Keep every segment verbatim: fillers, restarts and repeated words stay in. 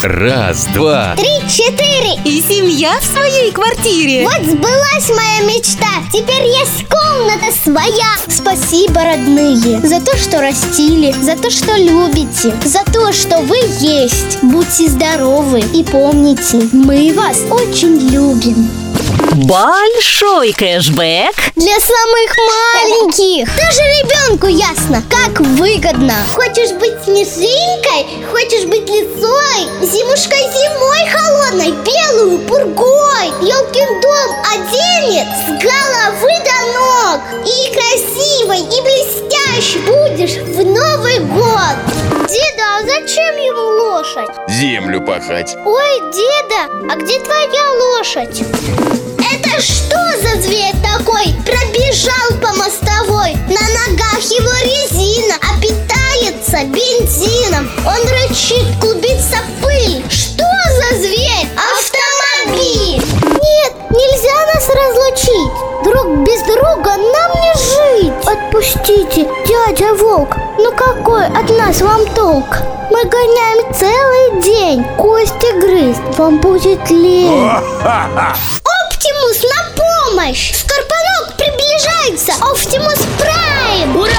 Раз, два, три, четыре. И семья в своей квартире. Вот сбылась моя мечта. Теперь есть комната своя. Спасибо, родные, за то, что растили, за то, что любите, за то, что вы есть. Будьте здоровы и помните, мы вас очень любим. Большой кэшбэк Для самых маленьких. Даже ребенку ясно, как выгодно. Хочешь быть снежинкой? Хочешь быть лисой? Зимушкой зимой холодной, белую пургой. Ёлкин дом оденет с головы до ног. И красивой, и блестящей будешь в Новый год. Деда, а зачем ему лошадь? землю пахать. Ой, деда, а где твоя лошадь? Это что за зверь такой? Пробежал по мостовой. На ногах его резина, а питается бензином. Он рычит, клубится пыль. Что за зверь? Автомобиль. Нет, нельзя нас разлучить. Друг без друга нам не жить. Отпустите, дядя Волк. Ну какой от нас вам толк? Мы гоняем целый день. Кости грызть вам будет лень. Оптимус на помощь! Скорпионок приближается! Оптимус Прайм! Ура!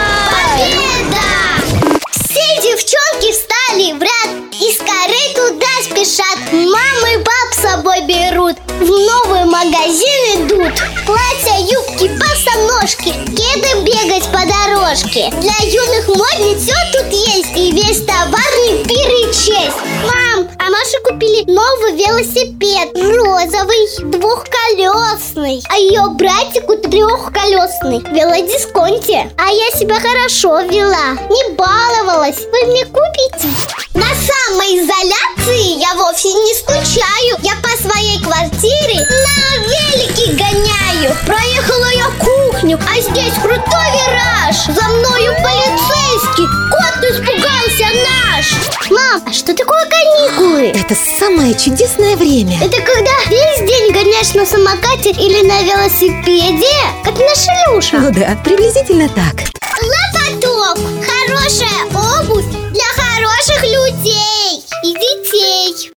Победа! Все девчонки встали в ряд и скорей туда спешат. Мамы и пап с собой берут, в новый магазин идут. Платья, юбки, босоножки, кеды бегать по дорожке. Для юных модниц все тут есть, и весь товар не перечесть. Мам, а Маше купили новый велосипед, розовый, двухколесный. А ее братику трехколесный, в велодисконте. А я себя хорошо вела, не баловалась. Вы мне купите? На самоизоляции я вовсе не скучаю. Я по своей квартире на велике гоняю. Проехала я кухню, а здесь крутой вираж. За мною полицейский, кот испугался наш. Мам, а что такое каникулы? Это самое чудесное время. Это когда весь день гоняешь на самокате или на велосипеде, как наша Люша. Ну да, приблизительно так. Лопаток, хорошая